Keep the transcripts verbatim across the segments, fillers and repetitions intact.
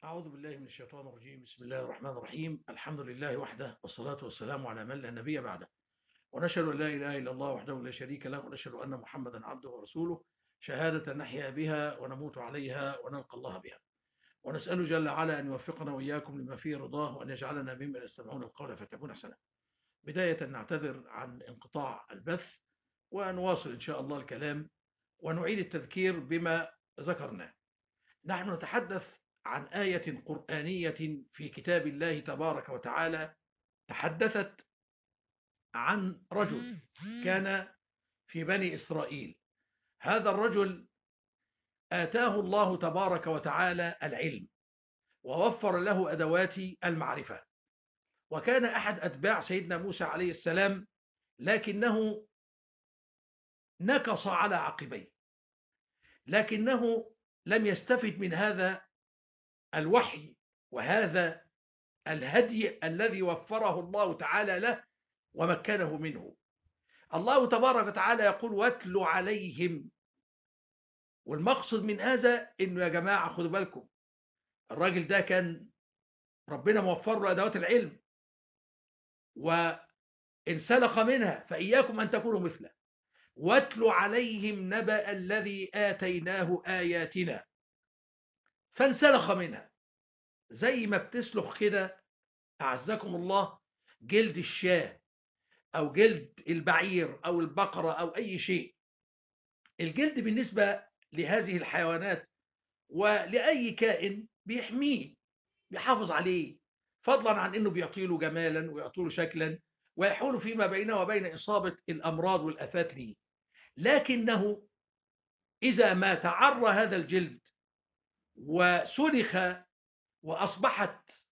أعوذ بالله من الشيطان الرجيم. بسم الله الرحمن الرحيم. الحمد لله وحده، والصلاة والسلام على من لا نبي بعده، ونشهد أن لا إله إلا الله وحده لا شريك له، ونشهد أن محمدا عبده ورسوله، شهادة نحيا بها ونموت عليها ونلقى الله بها. ونسأله جل وعلا أن يوفقنا وإياكم لما فيه رضاه، وأن يجعلنا ممن يستمعون القول فيتبعون أحسنه. بداية نعتذر عن انقطاع البث، ونواصل إن شاء الله الكلام ونعيد التذكير بما ذكرناه. نحن نتحدث عن آية قرآنية في كتاب الله تبارك وتعالى، تحدثت عن رجل كان في بني إسرائيل. هذا الرجل آتاه الله تبارك وتعالى العلم، ووفر له أدوات المعرفة، وكان أحد أتباع سيدنا موسى عليه السلام، لكنه نكص على عقبيه، لكنه لم يستفد من هذا الوحي وهذا الهدي الذي وفره الله تعالى له ومكنه منه. الله تبارك وتعالى يقول: واتل عليهم. والمقصد من هذا انه يا جماعة خدوا بالكم، الراجل ده كان ربنا موفر له ادوات العلم وانسلخ منها، فإياكم ان تكونوا مثله. واتل عليهم نبأ الذي آتيناه آياتنا فانسلخ منها. زي ما بتسلخ كده أعزكم الله جلد الشاه أو جلد البعير أو البقرة أو أي شيء. الجلد بالنسبة لهذه الحيوانات ولأي كائن بيحميه، بيحافظ عليه، فضلا عن أنه بيعطيله جمالا ويعطيله شكلا ويحول فيما بينه وبين إصابة الأمراض والآفات ليه. لكنه إذا ما تعرى هذا الجلد وسلخ وأصبحت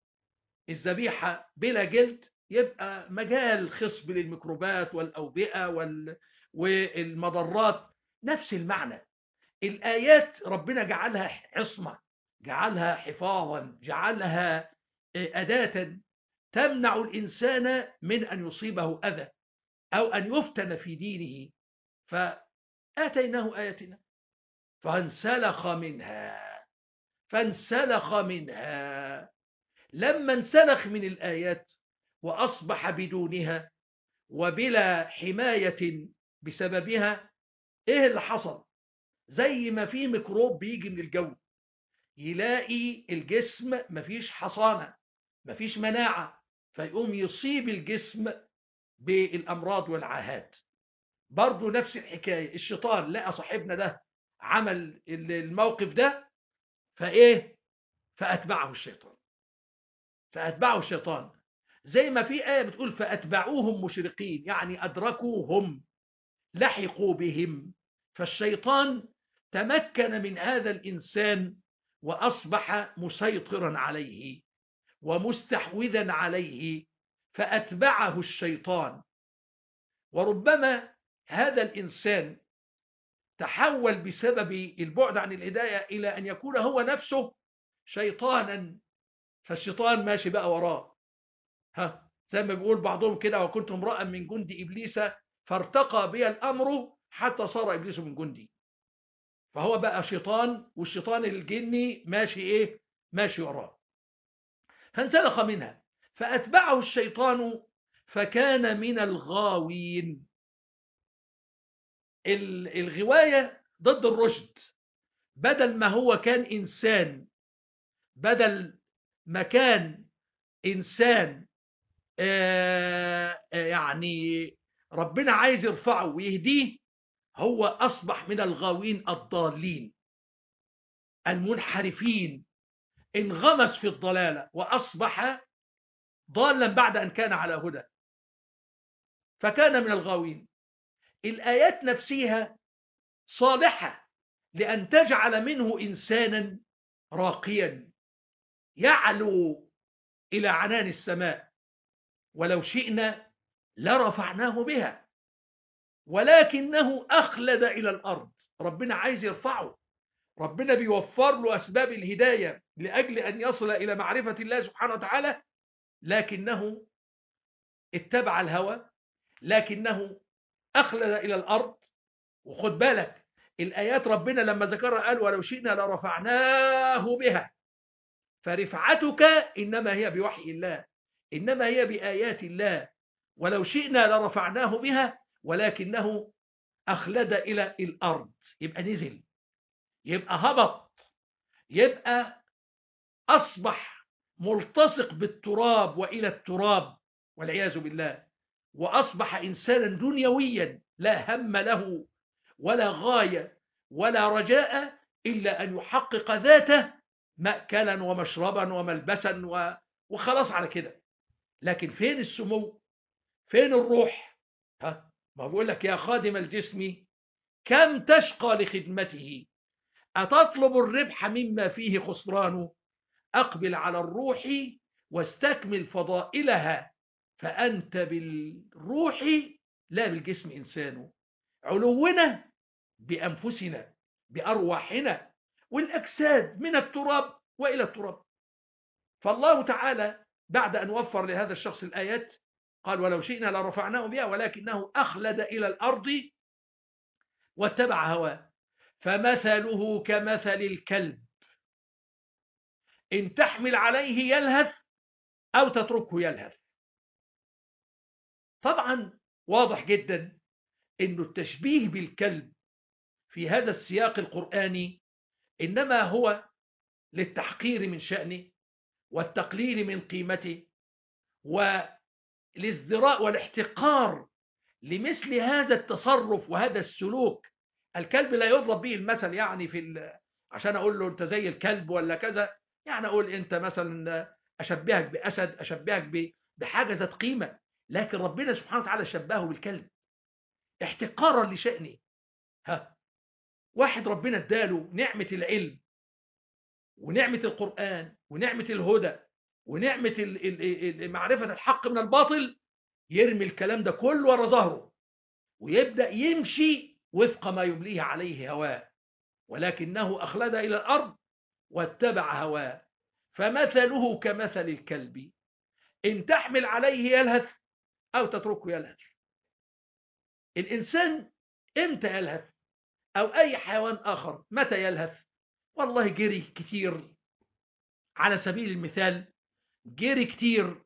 الذبيحة بلا جلد، يبقى مجال خصب للميكروبات والأوبئة وال... والمضرات. نفس المعنى. الآيات ربنا جعلها عصمة، جعلها حفاظا، جعلها أداة تمنع الإنسان من أن يصيبه أذى أو أن يفتن في دينه. فآتيناه آياتنا فانسلخ منها فانسلخ منها لما انسلخ من الآيات وأصبح بدونها وبلا حماية بسببها، إيه اللي حصل؟ زي ما في ميكروب بيجي من الجو، يلاقي الجسم مفيش حصانة، مفيش مناعة، فيقوم يصيب الجسم بالأمراض والعاهات. برضو نفس الحكاية، الشيطان لقى صاحبنا ده عمل الموقف ده، فإيه؟ فأتبعه الشيطان فأتبعه الشيطان زي ما في آية بتقول: فأتبعوهم مشرقين، يعني أدركوهم، لحقوا بهم. فالشيطان تمكن من هذا الإنسان وأصبح مسيطرا عليه ومستحوذا عليه، فأتبعه الشيطان. وربما هذا الإنسان تحول بسبب البعد عن الهداية إلى أن يكون هو نفسه شيطانا، فالشيطان ماشي بقى وراه. ها، زي ما بيقول بعضهم كده: وكنت امرأ من جند إبليس فارتقى بي الأمر حتى صار إبليس من جندي. فهو بقى شيطان، والشيطان الجني ماشي إيه؟ ماشي وراه. فانسلخ منها فأتبعه الشيطان فكان من الغاوين. الغواية ضد الرشد. بدل ما هو كان إنسان، بدل ما كان إنسان آه يعني ربنا عايز يرفعه ويهديه، هو أصبح من الغاوين الضالين المنحرفين، انغمس في الضلالة وأصبح ضالا بعد أن كان على هدى، فكان من الغاوين. الآيات نفسها صالحة لأن تجعل منه إنسانا راقيا يعلو إلى عنان السماء، ولو شئنا لرفعناه بها ولكنه أخلد إلى الأرض. ربنا عايز يرفعه، ربنا بيوفر له أسباب الهداية لأجل أن يصل إلى معرفة الله سبحانه وتعالى، لكنه اتبع الهوى، لكنه أخلد إلى الأرض. وخد بالك الآيات ربنا لما ذكرها قال: ولو شئنا لرفعناه بها. فرفعتك إنما هي بوحي الله، إنما هي بآيات الله، ولو شئنا لرفعناه بها ولكنه أخلد إلى الأرض، يبقى نزل، يبقى هبط، يبقى أصبح ملتصق بالتراب وإلى التراب والعياذ بالله، وأصبح إنسانا دنيويا لا هم له ولا غاية ولا رجاء إلا أن يحقق ذاته مأكلا ومشربا وملبسا وخلاص على كده. لكن فين السمو؟ فين الروح؟ ها، ما بقول لك يا خادم الجسم كم تشقى لخدمته، أتطلب الربح مما فيه خسران، أقبل على الروح واستكمل فضائلها، فأنت بالروح لا بالجسم إنسان. علونا بأنفسنا بأرواحنا، والأجساد من التراب وإلى التراب. فالله تعالى بعد أن وفر لهذا الشخص الآيات قال ولو شئنا لرفعناه بها ولكنه أخلد إلى الأرض واتبع هواه فمثله كمثل الكلب إن تحمل عليه يلهث أو تتركه يلهث. طبعا واضح جدا إنه التشبيه بالكلب في هذا السياق القرآني إنما هو للتحقير من شأنه والتقليل من قيمته والازدراء والاحتقار لمثل هذا التصرف وهذا السلوك. الكلب لا يضرب به المثل يعني في عشان أقول له أنت زي الكلب ولا كذا، يعني أقول أنت مثلا أشبهك بأسد، أشبهك بحاجة ذات قيمة، لكن ربنا سبحانه وتعالى شبهه بالكلب احتقارا لشأنه. ها، واحد ربنا اداله نعمة العلم ونعمة القرآن ونعمة الهدى ونعمة معرفة الحق من الباطل، يرمي الكلام ده كله ورا ظهره ويبدأ يمشي وفق ما يمليه عليه هواه، ولكنه أخلد إلى الأرض واتبع هواه فمثله كمثل الكلب إن تحمل عليه يلهث أو تتركه يلهث. الإنسان إمتى يلهث؟ أو أي حيوان آخر متى يلهث؟ والله جري كتير، على سبيل المثال جري كتير،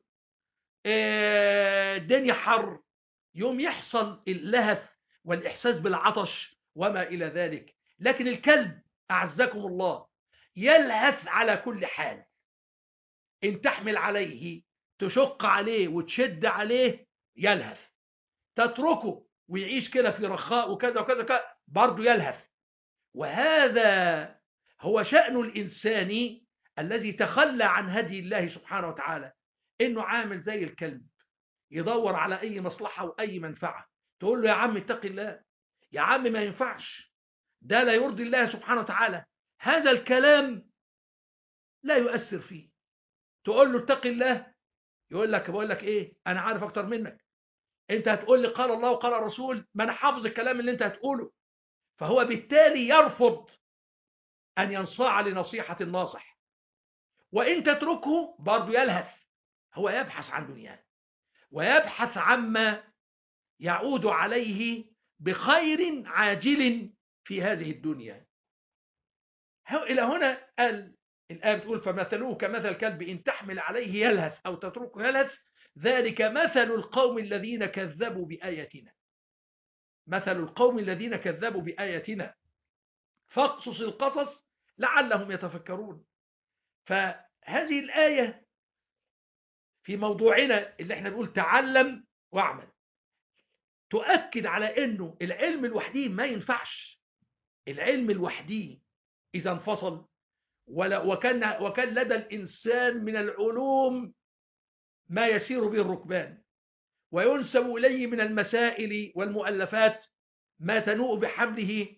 الدنيا حر، يوم يحصل اللهث والإحساس بالعطش وما إلى ذلك. لكن الكلب أعزكم الله يلهث على كل حال، إن تحمل عليه تشق عليه وتشد عليه يلهث، تتركه ويعيش كده في رخاء وكذا وكذا كذا برضه يلهث. وهذا هو شأن الإنسان الذي تخلى عن هدي الله سبحانه وتعالى، إنه عامل زي الكلب يدور على أي مصلحة وأي منفعة. تقول له يا عم اتق الله، يا عم ما ينفعش، ده لا يرضي الله سبحانه وتعالى، هذا الكلام لا يؤثر فيه. تقول له اتق الله، يقول لك بقول لك ايه، انا عارف اكتر منك، انت هتقول لي قال الله وقال الرسول، ما انا حافظ الكلام اللي انت هتقوله. فهو بالتالي يرفض ان ينصاع لنصيحة الناصح، وان تتركه برضه يلهث، هو يبحث عن دنياه ويبحث عما يعود عليه بخير عاجل في هذه الدنيا. إلى هنا قال الآية بتقول فمثلوه كمثل الكلب إن تحمل عليه يلهث أو تتركه يلهث ذلك مثل القوم الذين كذبوا بآياتنا. مثل القوم الذين كذبوا بآياتنا فاقصص القصص لعلهم يتفكرون. فهذه الآية في موضوعنا اللي احنا بنقول تعلم واعمل تؤكد على انه العلم الوحدي ما ينفعش. العلم الوحدي اذا انفصل وكان وكان لدى الانسان من العلوم ما يسير به الركبان وينسب اليه من المسائل والمؤلفات ما تنوء بحمله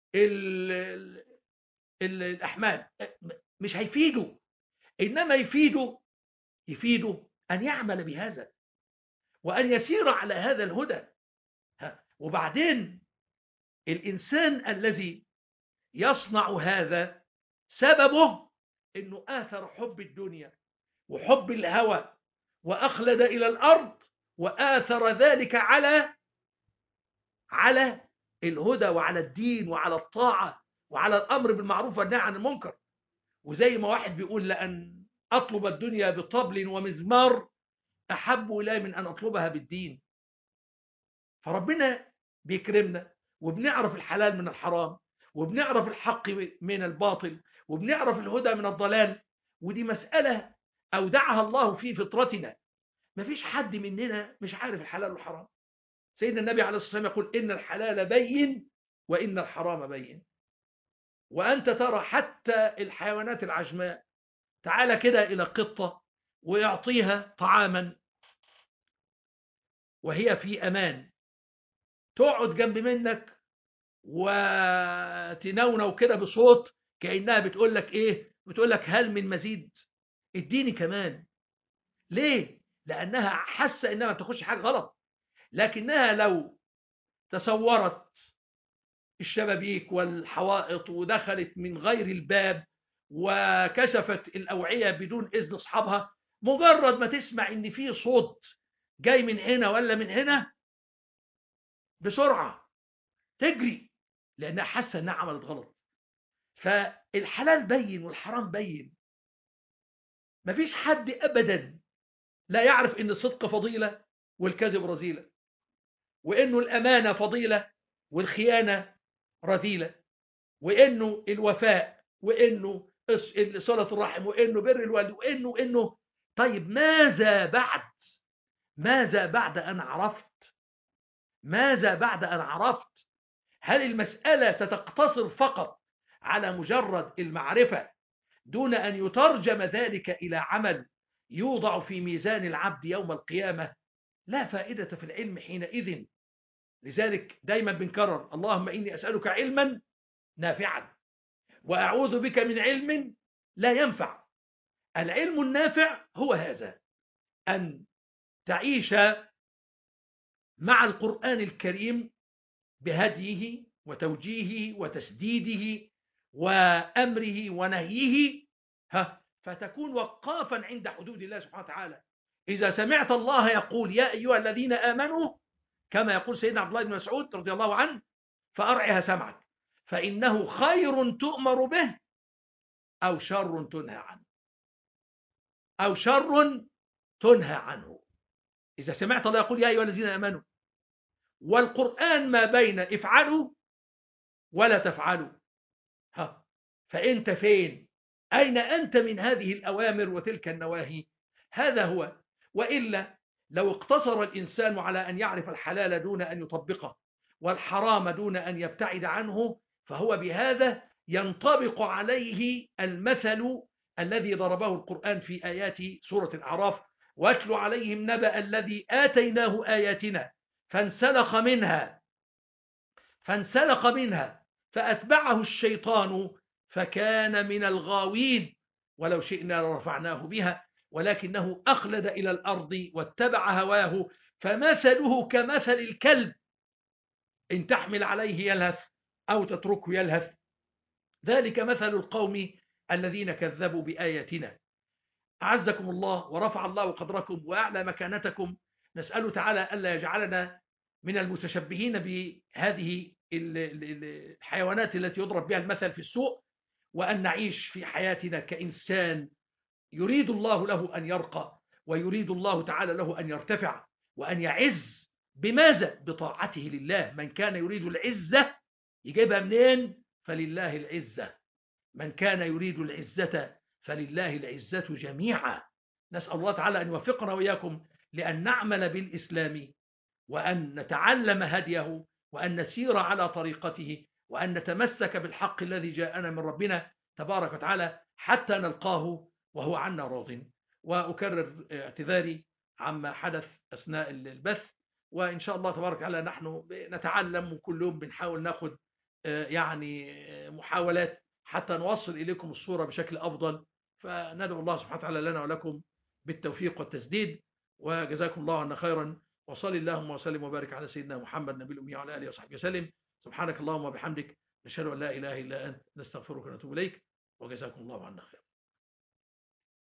الاحمال، مش هيفيده، انما يفيده يفيده ان يعمل بهذا وان يسير على هذا الهدى. وبعدين الإنسان الذي يصنع هذا سببه أنه آثر حب الدنيا وحب الهوى وأخلد إلى الأرض وآثر ذلك على على الهدى وعلى الدين وعلى الطاعة وعلى الأمر بالمعروف والنهي عن المنكر. وزي ما واحد بيقول لأن أطلب الدنيا بطبل ومزمار أحب إلي من أن أطلبها بالدين. فربنا بيكرمنا وبنعرف الحلال من الحرام، وبنعرف الحق من الباطل، وبنعرف الهدى من الضلال. ودي مسألة أودعها الله في فطرتنا. مفيش حد مننا مش عارف الحلال والحرام. سيدنا النبي عليه الصلاة والسلام يقول إن الحلال بين وإن الحرام بين. وأنت ترى حتى الحيوانات العجماء، تعال كده إلى قطة ويعطيها طعاما وهي في أمان، تقعد جنب منك وتنونو كده بصوت كأنها بتقول لك إيه؟ بتقول لك هل من مزيد؟ اديني كمان. ليه؟ لأنها حاسة إنها ما بتاخدش حاجة غلط. لكنها لو تصورت الشبابيك والحوائط ودخلت من غير الباب وكشفت الأوعية بدون إذن أصحابها، مجرد ما تسمع إن في صوت جاي من هنا ولا من هنا، بسرعة تجري، لأنها حاسة إنها عملت غلط. فالحلال بين والحرام بين. مفيش حد أبدا لا يعرف إن الصدق فضيلة والكذب رذيلة، وإنه الأمانة فضيلة والخيانة رذيلة، وإنه الوفاء، وإنه صلة الرحم، وإنه بر الوالد، وإنه إنه طيب ماذا بعد؟ ماذا بعد أن عرفت؟ ماذا بعد أن عرفت؟ هل المسألة ستقتصر فقط على مجرد المعرفة دون أن يترجم ذلك إلى عمل يوضع في ميزان العبد يوم القيامة؟ لا فائدة في العلم حينئذ. لذلك دايما بنكرر اللهم إني أسألك علما نافعا وأعوذ بك من علم لا ينفع. العلم النافع هو هذا، أن تعيش مع القرآن الكريم بهديه وتوجيهه وتسديده وأمره ونهيه، ها فتكون وقافا عند حدود الله سبحانه وتعالى. إذا سمعت الله يقول يا أيها الذين آمنوا، كما يقول سيدنا عبد الله بن مسعود رضي الله عنه، فأرعها سمعك فإنه خير تؤمر به أو شر تنهى عنه، أو شر تنهى عنه. إذا سمعت الله يقول يا أيها الذين آمنوا، والقرآن ما بين افعلوا ولا تفعلوا، ها فأنت فين؟ أين أنت من هذه الأوامر وتلك النواهي؟ هذا هو. وإلا لو اقتصر الإنسان على أن يعرف الحلال دون أن يطبقه والحرام دون أن يبتعد عنه، فهو بهذا ينطبق عليه المثل الذي ضربه القرآن في آيات سورة الأعراف: واتل عليهم نبأ الذي آتيناه آياتنا فانسلخ منها فانسلخ منها فأتبعه الشيطان فكان من الغاوين ولو شئنا لرفعناه بها ولكنه أخلد إلى الأرض واتبع هواه فمثله كمثل الكلب إن تحمل عليه يلهث أو تتركه يلهث، ذلك مثل القوم الذين كذبوا بآياتنا. أعزكم الله ورفع الله قدركم وأعلى مكانتكم. نسأله تعالى ألا يجعلنا من المتشبهين بهذه الحيوانات التي يضرب بها المثل في السوء، وأن نعيش في حياتنا كإنسان يريد الله له أن يرقى، ويريد الله تعالى له أن يرتفع وأن يعز. بماذا؟ بطاعته لله. من كان يريد العزة يجيبها منين؟ فلله العزة. من كان يريد العزة فلله العزة جميعا. نسأل الله تعالى أن يوفقنا وإياكم لأن نعمل بالإسلام، وأن نتعلم هديه، وأن نسير على طريقته، وأن نتمسك بالحق الذي جاءنا من ربنا تبارك وتعالى حتى نلقاه وهو عنا راض. وأكرر اعتذاري عما حدث أثناء البث، وإن شاء الله تبارك وتعالى نحن نتعلم وكل يوم بنحاول ناخد يعني محاولات حتى نوصل إليكم الصورة بشكل أفضل. فندعو الله سبحانه وتعالى لنا ولكم بالتوفيق والتسديد، وجزاكم الله عنا خيرا. وصلي اللهم وسلم وبارك على سيدنا محمد نبي الأمي وعلى آله وصحبه وسلم. سبحانك اللهم وبحمدك نشهد أن لا إله إلا أنت نستغفرك ونتوب إليك، وجزاكم الله عنا خيرا.